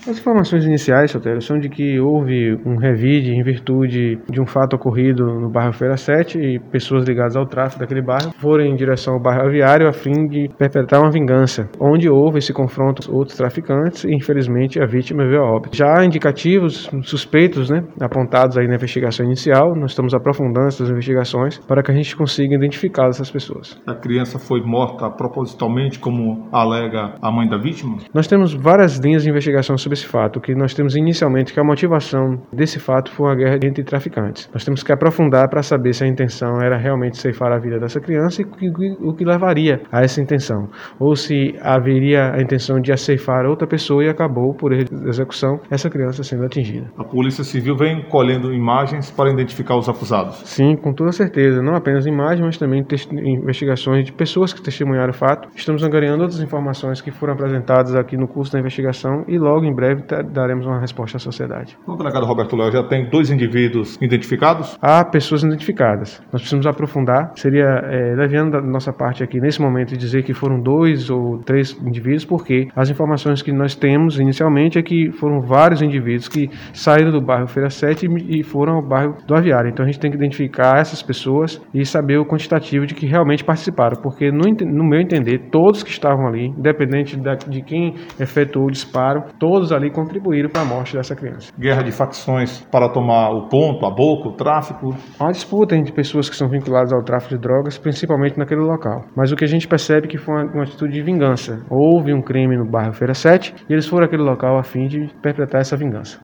As informações iniciais, Sotero, são de que houve um revide em virtude de um fato ocorrido no bairro Feira 7 e pessoas ligadas ao tráfico daquele bairro foram em direção ao bairro Aviário a fim de perpetrar uma vingança, onde houve esse confronto com outros traficantes e infelizmente a vítima veio a óbito. Já há indicativos suspeitos, apontados aí na investigação inicial, nós estamos aprofundando essas investigações para que a gente consiga identificar essas pessoas. A criança foi morta propositalmente, como alega a mãe da vítima? Nós temos várias linhas de investigação sobre esse fato. O que nós temos inicialmente que a motivação desse fato foi uma guerra entre traficantes. Nós temos que aprofundar para saber se a intenção era realmente ceifar a vida dessa criança e o que levaria a essa intenção. Ou se haveria a intenção de ceifar outra pessoa e acabou, por execução, essa criança sendo atingida. A Polícia Civil vem colhendo imagens para identificar os acusados? Sim, com toda certeza. Não apenas imagens, mas também investigações de pessoas que testemunharam o fato. Estamos angariando outras informações que foram apresentadas aqui no curso da investigação e logo em breve daremos uma resposta à sociedade. O delegado Roberto Léo já tem 2 indivíduos identificados? Há pessoas identificadas. Nós precisamos aprofundar. Seria leviano da nossa parte aqui nesse momento dizer que foram 2 ou 3 indivíduos, porque as informações que nós temos inicialmente é que foram vários indivíduos que saíram do bairro Feira 7 e foram ao bairro do Aviário. Então a gente tem que identificar essas pessoas e saber o quantitativo de que realmente participaram, porque no meu entender, todos que estavam ali, independente de quem efetuou o disparo, todos ali contribuíram para a morte dessa criança. Guerra de facções para tomar o ponto, a boca, o tráfico? Há uma disputa entre pessoas que são vinculadas ao tráfico de drogas, principalmente naquele local. Mas o que a gente percebe é que foi uma atitude de vingança. Houve um crime no bairro Feira 7 e eles foram àquele local a fim de perpetrar essa vingança.